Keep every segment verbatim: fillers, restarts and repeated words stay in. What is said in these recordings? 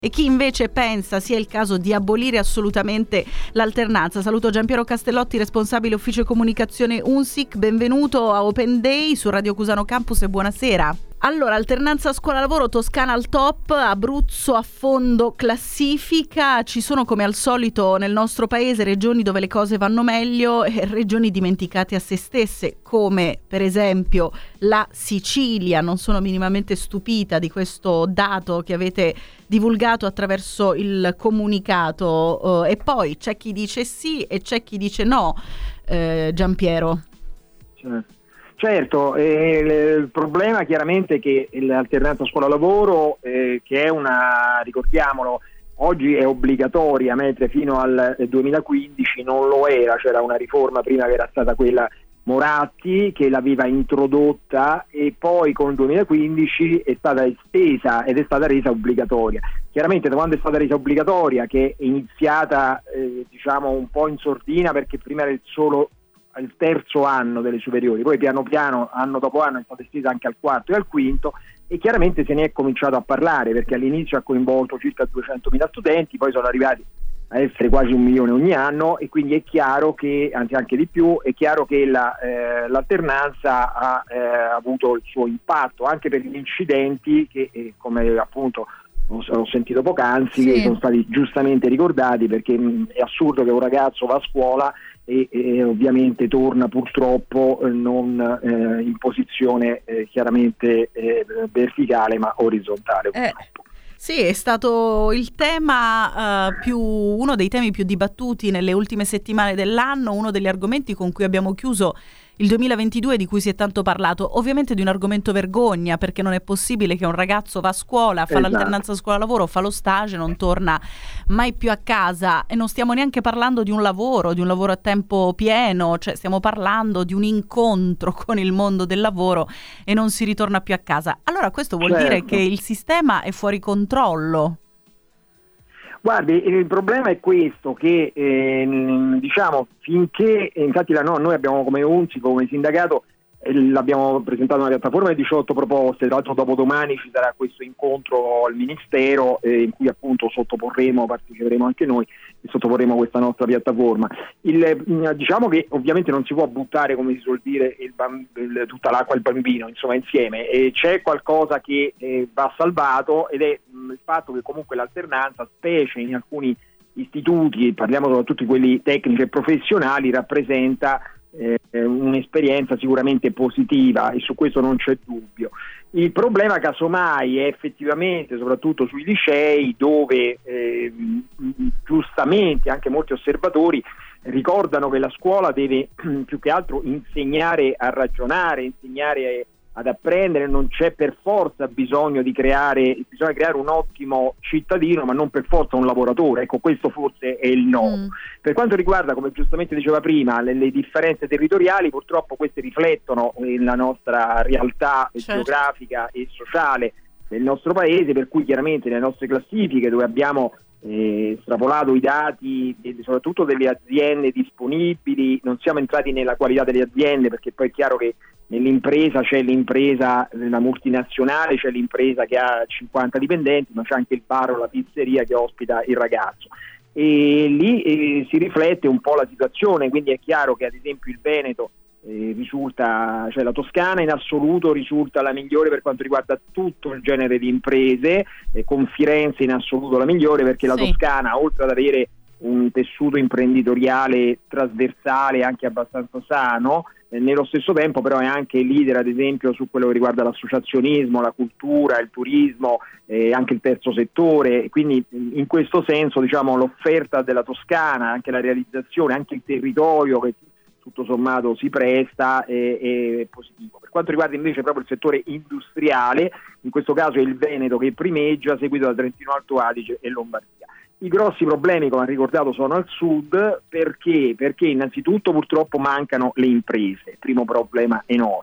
e chi invece pensa sia il caso di abolire assolutamente l'alternanza. Saluto Giampiero Castellotti, responsabile ufficio comunicazione U N S I C. Benvenuto a Open Day su Radio Cusano Campus e buonasera. Allora, alternanza scuola-lavoro, Toscana al top, Abruzzo a fondo classifica. Ci sono, come al solito nel nostro paese, regioni dove le cose vanno meglio e regioni dimenticate a se stesse, come per esempio la Sicilia. Non sono minimamente stupita di questo dato che avete divulgato attraverso il comunicato. E poi c'è chi dice sì e c'è chi dice no, eh, Giampiero. Certo. Certo, eh, il problema chiaramente è che l'alternanza scuola-lavoro, eh, che è una, ricordiamolo, oggi è obbligatoria, mentre fino al duemilaquindici non lo era. C'era una riforma prima che era stata quella Moratti che l'aveva introdotta e poi con il duemilaquindici è stata estesa ed è stata resa obbligatoria. Chiaramente da quando è stata resa obbligatoria, che è iniziata eh, diciamo un po' in sordina, perché prima era il solo al terzo anno delle superiori, poi piano piano, anno dopo anno, è stata estesa anche al quarto e al quinto, e chiaramente se ne è cominciato a parlare, perché all'inizio ha coinvolto circa duecentomila studenti, poi sono arrivati a essere quasi un milione ogni anno, e quindi è chiaro che, anzi anche di più, è chiaro che la, eh, l'alternanza ha eh, avuto il suo impatto anche per gli incidenti che, eh, come appunto ho sentito poc'anzi, sì, che sono stati giustamente ricordati, perché mh, è assurdo che un ragazzo va a scuola e, e ovviamente torna purtroppo eh, non eh, in posizione eh, chiaramente eh, verticale ma orizzontale. Eh. Sì, è stato il tema uh, più uno dei temi più dibattuti nelle ultime settimane dell'anno, uno degli argomenti con cui abbiamo chiuso il duemilaventidue, di cui si è tanto parlato, ovviamente di un argomento vergogna, perché non è possibile che un ragazzo va a scuola, fa esatto. l'alternanza scuola-lavoro, fa lo stage, non torna mai più a casa, e non stiamo neanche parlando di un lavoro, di un lavoro a tempo pieno, cioè stiamo parlando di un incontro con il mondo del lavoro e non si ritorna più a casa. Allora questo vuol certo. dire che il sistema è fuori controllo. Guardi, il problema è questo, che eh, diciamo finché, infatti la, no, noi abbiamo come U N S I, come sindacato, eh, l'abbiamo presentato una piattaforma di diciotto proposte. Tra l'altro dopodomani ci sarà questo incontro al Ministero eh, in cui appunto sottoporremo, parteciperemo anche noi e sottoporremo questa nostra piattaforma. Il, diciamo che ovviamente non si può buttare, come si suol dire, il bamb- il, tutta l'acqua al bambino, insomma, insieme. E c'è qualcosa che eh, va salvato, ed è mh, il fatto che comunque l'alternanza, specie in alcuni istituti, parliamo soprattutto di quelli tecnici e professionali, rappresenta eh, un'esperienza sicuramente positiva, e su questo non c'è dubbio. Il problema casomai è effettivamente soprattutto sui licei, dove eh, giustamente anche molti osservatori ricordano che la scuola deve più che altro insegnare a ragionare, insegnare ad apprendere. Non c'è per forza bisogno di creare, bisogna creare un ottimo cittadino, ma non per forza un lavoratore. Ecco, questo forse è il no. Mm. Per quanto riguarda, come giustamente diceva prima, le, le differenze territoriali, purtroppo queste riflettono nella nostra realtà certo. geografica e sociale del nostro paese, per cui chiaramente nelle nostre classifiche, dove abbiamo eh, estrapolato i dati e soprattutto delle aziende disponibili, non siamo entrati nella qualità delle aziende, perché poi è chiaro che nell'impresa c'è l'impresa, la multinazionale, c'è l'impresa che ha cinquanta dipendenti, ma c'è anche il bar o la pizzeria che ospita il ragazzo, e lì eh, si riflette un po' la situazione. Quindi è chiaro che ad esempio il Veneto eh, risulta, cioè la Toscana in assoluto risulta la migliore per quanto riguarda tutto il genere di imprese, eh, con Firenze in assoluto la migliore, perché la sì. Toscana, oltre ad avere un tessuto imprenditoriale trasversale anche abbastanza sano, eh, nello stesso tempo però è anche leader ad esempio su quello che riguarda l'associazionismo, la cultura, il turismo, eh, anche il terzo settore. Quindi in questo senso diciamo l'offerta della Toscana, anche la realizzazione, anche il territorio che tutto sommato si presta, è, è positivo. Per quanto riguarda invece proprio il settore industriale, in questo caso è il Veneto che primeggia, seguito da Trentino Alto Adige e Lombardia. I grossi problemi, come ha ricordato, sono al sud. Perché? Perché innanzitutto purtroppo mancano le imprese, primo problema enorme.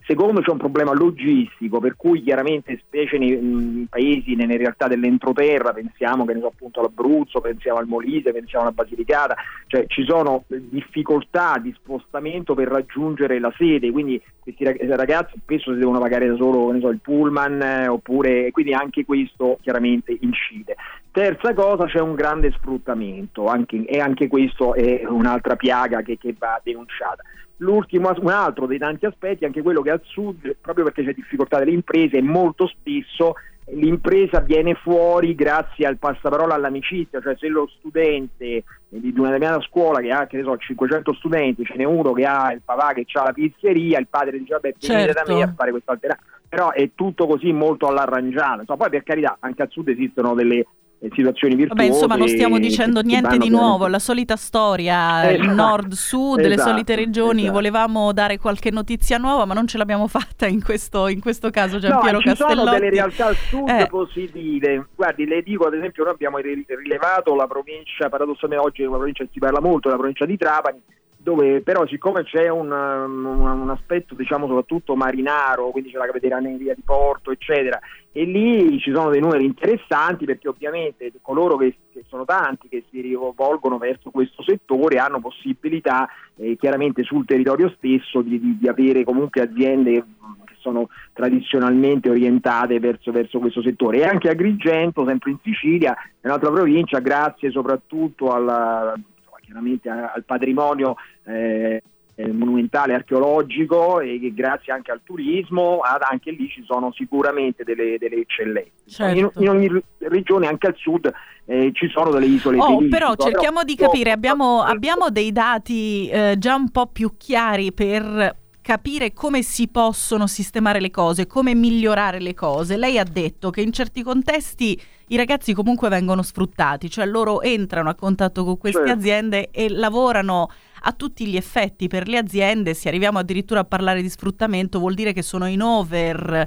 Secondo, c'è un problema logistico, per cui chiaramente specie nei, nei paesi, nelle realtà dell'entroterra, pensiamo che ne so appunto all'Abruzzo, pensiamo al Molise, pensiamo alla Basilicata, cioè ci sono difficoltà di spostamento per raggiungere la sede, quindi questi ragazzi spesso si devono pagare da solo, ne so, il pullman, eh, oppure, quindi anche questo chiaramente incide. Terza cosa, c'è un grande sfruttamento, anche, e anche questo è un'altra piaga che, che va denunciata. L'ultimo, un altro dei tanti aspetti, anche quello che al sud, proprio perché c'è difficoltà delle imprese, molto spesso l'impresa viene fuori grazie al passaparola, all'amicizia, cioè se lo studente di una determinata scuola che ha, che ne so, cinquecento studenti, ce n'è uno che ha il papà che ha la pizzeria, il padre dice vabbè venite certo. da me a fare questa alternativa, però è tutto così molto all'arrangiato. Insomma, poi per carità anche al sud esistono delle situazioni virtuose. Vabbè, insomma, non stiamo dicendo niente di nuovo, veramente... la solita storia, esatto. il nord-sud, esatto. le solite regioni. Esatto. Volevamo dare qualche notizia nuova, ma non ce l'abbiamo fatta in questo, in questo caso, Giampiero no, ci Castellotti. Sono delle realtà al sud eh. positive. Guardi, le dico, ad esempio, noi abbiamo rilevato la provincia, paradossalmente oggi una provincia si parla molto, la provincia di Trapani, dove però siccome c'è un, un, un aspetto diciamo soprattutto marinaro, quindi c'è la capitaneria di porto eccetera, e lì ci sono dei numeri interessanti, perché ovviamente coloro che, che sono tanti che si rivolgono verso questo settore hanno possibilità eh, chiaramente sul territorio stesso di, di, di avere comunque aziende che sono tradizionalmente orientate verso, verso questo settore. E anche Agrigento, sempre in Sicilia, è un'altra provincia, grazie soprattutto alla chiaramente al patrimonio eh, monumentale archeologico, e che grazie anche al turismo, ad, anche lì ci sono sicuramente delle, delle eccellenze. Certo. In, in ogni regione, anche al sud, eh, ci sono delle isole oh, felici. però cerchiamo di capire, abbiamo, eh, abbiamo dei dati eh, già un po' più chiari per capire come si possono sistemare le cose, come migliorare le cose. Lei ha detto che in certi contesti i ragazzi comunque vengono sfruttati, cioè loro entrano a contatto con queste certo. aziende e lavorano a tutti gli effetti per le aziende. Se arriviamo addirittura a parlare di sfruttamento, vuol dire che sono in over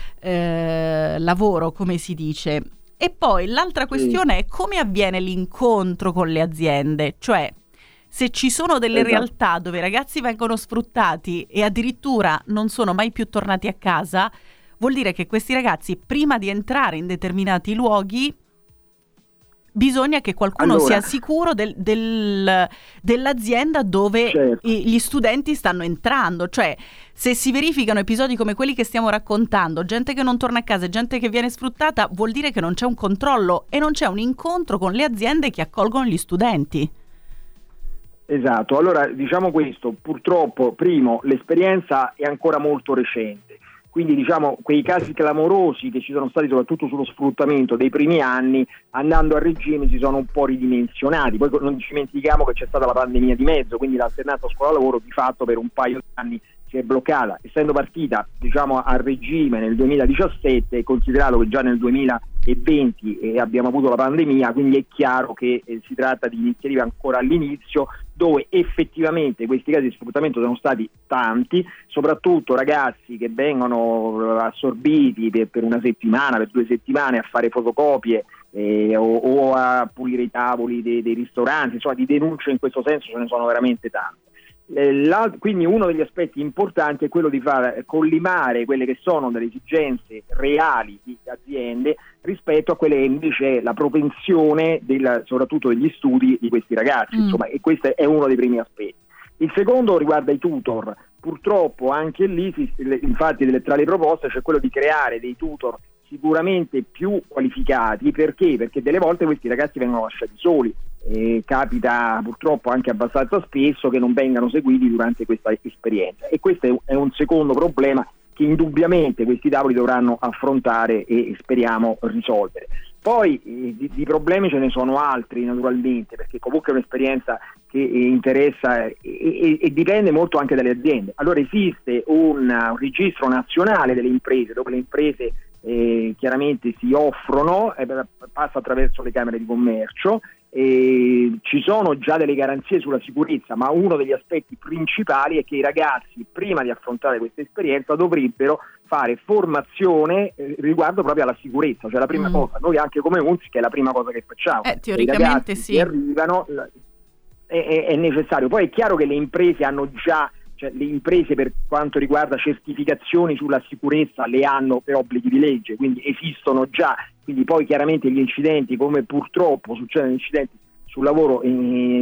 eh, lavoro, come si dice. E poi l'altra questione sì. è come avviene l'incontro con le aziende, cioè se ci sono delle esatto. realtà dove i ragazzi vengono sfruttati e addirittura non sono mai più tornati a casa, vuol dire che questi ragazzi, prima di entrare in determinati luoghi, bisogna che qualcuno allora, sia sicuro del, del, dell'azienda dove certo. i, gli studenti stanno entrando. Cioè, se si verificano episodi come quelli che stiamo raccontando, gente che non torna a casa, gente che viene sfruttata, vuol dire che non c'è un controllo e non c'è un incontro con le aziende che accolgono gli studenti. Esatto, allora diciamo questo, purtroppo, primo, l'esperienza è ancora molto recente, quindi diciamo quei casi clamorosi che ci sono stati soprattutto sullo sfruttamento dei primi anni, andando a regime si sono un po' ridimensionati. Poi non ci dimentichiamo che c'è stata la pandemia di mezzo, quindi l'alternanza scuola-lavoro di fatto per un paio di anni si è bloccata, essendo partita diciamo a regime nel duemiladiciassette, considerato che già nel duemilaventi eh, abbiamo avuto la pandemia, quindi è chiaro che eh, si tratta di iniziative ancora all'inizio, dove effettivamente questi casi di sfruttamento sono stati tanti, soprattutto ragazzi che vengono assorbiti per, per una settimana, per due settimane a fare fotocopie eh, o, o a pulire i tavoli dei, dei ristoranti, insomma di denunce in questo senso ce ne sono veramente tante. La, quindi uno degli aspetti importanti è quello di far collimare quelle che sono delle esigenze reali di aziende rispetto a quelle che invece è la propensione del, soprattutto degli studi di questi ragazzi, mm. insomma, e questo è uno dei primi aspetti. Il secondo riguarda i tutor. Purtroppo anche lì, infatti, tra le proposte c'è quello di creare dei tutor sicuramente più qualificati. Perché? Perché delle volte questi ragazzi vengono lasciati soli. Eh, capita purtroppo anche abbastanza spesso che non vengano seguiti durante questa esperienza, e questo è, è un secondo problema che indubbiamente questi tavoli dovranno affrontare e speriamo risolvere. Poi eh, di, di problemi ce ne sono altri naturalmente, perché comunque è un'esperienza che eh, interessa e, e, e dipende molto anche dalle aziende. Allora esiste un, un registro nazionale delle imprese dove le imprese eh, chiaramente si offrono, eh, passa attraverso le camere di commercio. E ci sono già delle garanzie sulla sicurezza, ma uno degli aspetti principali è che i ragazzi, prima di affrontare questa esperienza, dovrebbero fare formazione eh, riguardo proprio alla sicurezza, cioè la prima mm. cosa, noi anche come U N S S che è la prima cosa che facciamo, eh, teoricamente i sì. che arrivano è, è, è necessario. Poi è chiaro che le imprese hanno già cioè le imprese per quanto riguarda certificazioni sulla sicurezza le hanno per obblighi di legge, quindi esistono già, quindi poi chiaramente gli incidenti, come purtroppo succedono incidenti sul lavoro, eh,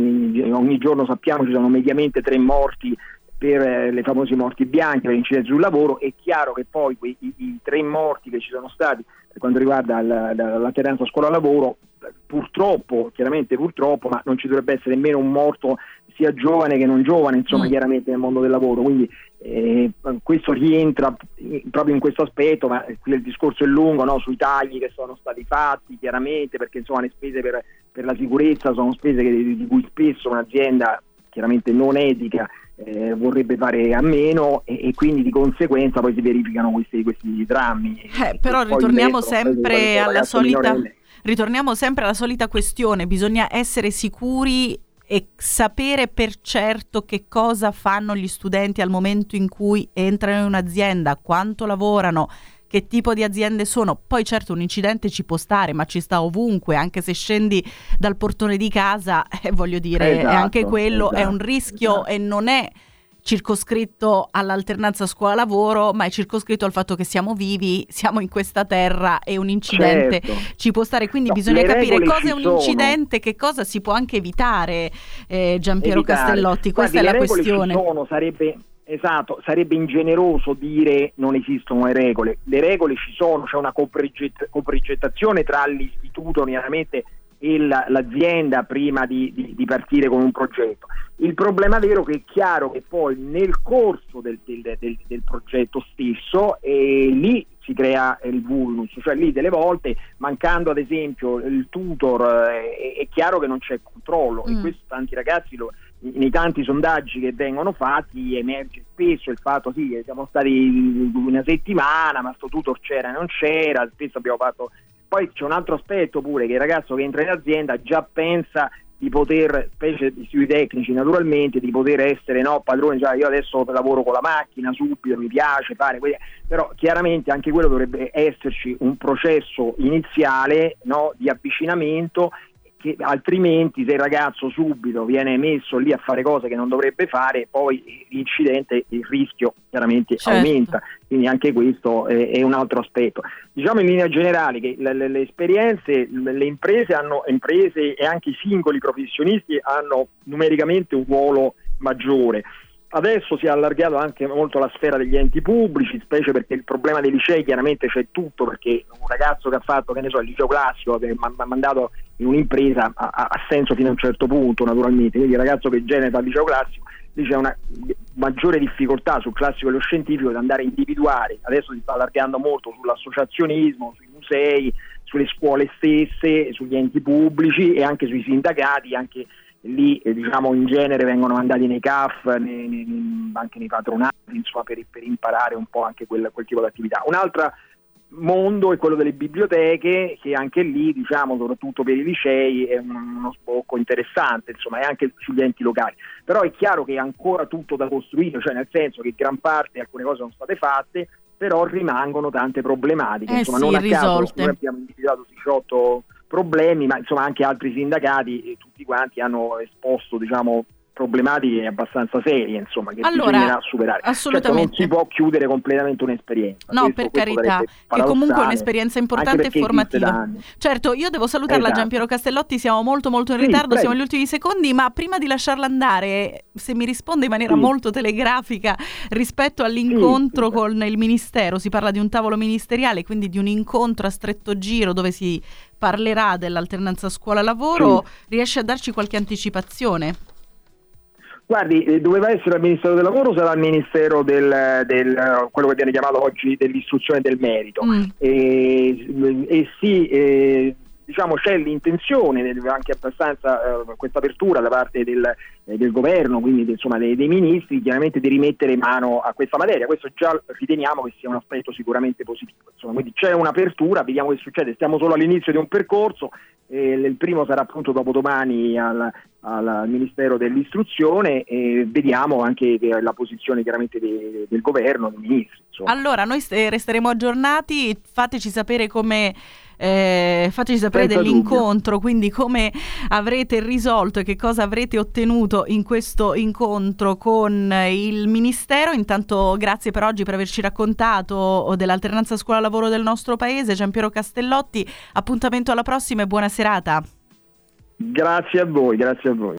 ogni giorno sappiamo ci sono mediamente tre morti per eh, le famose morti bianche, per incidenti sul lavoro. È chiaro che poi quei, i, i tre morti che ci sono stati per quanto riguarda la, la, l'alternanza scuola-lavoro, purtroppo, chiaramente purtroppo, ma non ci dovrebbe essere nemmeno un morto sia giovane che non giovane, insomma, mm. chiaramente nel mondo del lavoro, quindi eh, questo rientra proprio in questo aspetto, ma qui il discorso è lungo, no? Sui tagli che sono stati fatti, chiaramente, perché insomma le spese per, per la sicurezza sono spese che, di cui spesso un'azienda chiaramente non etica eh, vorrebbe fare a meno, e, e quindi di conseguenza poi si verificano questi, questi drammi. Eh, però ritorniamo sempre alla solita ritorniamo sempre alla solita questione, bisogna essere sicuri e sapere per certo che cosa fanno gli studenti al momento in cui entrano in un'azienda, quanto lavorano, che tipo di aziende sono. Poi certo un incidente ci può stare, ma ci sta ovunque, anche se scendi dal portone di casa, eh, voglio dire, esatto, anche quello esatto, è un rischio, esatto. E non è circoscritto all'alternanza scuola-lavoro, ma è circoscritto al fatto che siamo vivi, siamo in questa terra e un incidente certo. ci può stare, quindi no, bisogna capire cosa è un incidente, che cosa si può anche evitare, eh, Giampiero evitare. Castellotti, questa Guardi, è la questione. Ci sono, sarebbe, esatto, sarebbe ingeneroso dire non esistono le regole, le regole ci sono, c'è una coprogett- coprogettazione tra l'istituto chiaramente e la, l'azienda prima di, di, di partire con un progetto. Il problema vero che è chiaro che poi nel corso del, del, del, del progetto stesso eh, lì si crea il vulnus, cioè lì delle volte mancando ad esempio il tutor eh, è chiaro che non c'è controllo mm. e questo tanti ragazzi lo, nei tanti sondaggi che vengono fatti emerge spesso il fatto sì siamo stati una settimana ma sto tutor c'era e non c'era, spesso abbiamo fatto. Poi c'è un altro aspetto pure, che il ragazzo che entra in azienda già pensa di poter, specie sui tecnici naturalmente, di poter essere no padrone, già io adesso lavoro con la macchina subito, mi piace fare, però chiaramente anche quello dovrebbe esserci un processo iniziale no di avvicinamento, che altrimenti se il ragazzo subito viene messo lì a fare cose che non dovrebbe fare, poi l'incidente, il rischio chiaramente certo. aumenta, quindi anche questo è, è un altro aspetto. Diciamo in linea generale che le, le, le esperienze, le imprese hanno imprese e anche i singoli professionisti hanno numericamente un ruolo maggiore. Adesso si è allargato anche molto la sfera degli enti pubblici, specie perché il problema dei licei chiaramente c'è tutto, perché un ragazzo che ha fatto, che ne so, il liceo classico, che mi ha mandato in un'impresa ha, ha senso fino a un certo punto naturalmente, quindi il ragazzo che genera il liceo classico, lì c'è una maggiore difficoltà sul classico e lo scientifico di andare a individuare. Adesso si sta allargando molto sull'associazionismo, sui musei, sulle scuole stesse, sugli enti pubblici e anche sui sindacati, anche lì eh, diciamo in genere vengono mandati nei C A F, nei, nei, anche nei patronati, insomma per, per imparare un po' anche quel, quel tipo di attività. Un altro mondo è quello delle biblioteche, che anche lì diciamo soprattutto per i licei è uno sbocco interessante, insomma, e anche sugli enti locali. Però è chiaro che è ancora tutto da costruire, cioè nel senso che gran parte alcune cose sono state fatte, però rimangono tante problematiche, eh insomma sì, non a risolte. caso noi abbiamo individuato diciotto problemi, ma insomma anche altri sindacati e tutti quanti hanno esposto diciamo problematiche abbastanza serie, insomma, che allora, bisognerà superare. Assolutamente. Certo, non si può chiudere completamente un'esperienza. No, questo, per questo carità, che comunque è un'esperienza importante e formativa. Certo, io devo salutarla, esatto. Giampiero Castellotti, siamo molto molto in sì, ritardo, prego. Siamo agli ultimi secondi, ma prima di lasciarla andare, se mi risponde in maniera sì. molto telegrafica rispetto all'incontro sì, sì. con il Ministero, si parla di un tavolo ministeriale, quindi di un incontro a stretto giro dove si parlerà dell'alternanza scuola-lavoro, sì. riesce a darci qualche anticipazione? Guardi, eh, doveva essere al Ministero del Lavoro, sarà al Ministero del, del quello che viene chiamato oggi dell'istruzione e del merito. Mm. E, e sì, eh, diciamo c'è l'intenzione, anche abbastanza eh, questa apertura da parte del, eh, del governo, quindi insomma dei, dei ministri, chiaramente di rimettere mano a questa materia. Questo già riteniamo che sia un aspetto sicuramente positivo. Insomma, quindi c'è un'apertura, vediamo che succede. Stiamo solo all'inizio di un percorso. Eh, il primo sarà appunto dopodomani al, al Ministero dell'Istruzione e vediamo anche la posizione chiaramente de, del governo, dei ministri. Insomma. Allora, noi st- resteremo aggiornati, fateci sapere come eh, fateci sapere Senza dell'incontro, quindi come avrete risolto e che cosa avrete ottenuto in questo incontro con il Ministero. Intanto grazie per oggi, per averci raccontato dell'alternanza scuola-lavoro del nostro paese. Giampiero Castellotti, appuntamento alla prossima e buona serata. Grazie a voi, grazie a voi.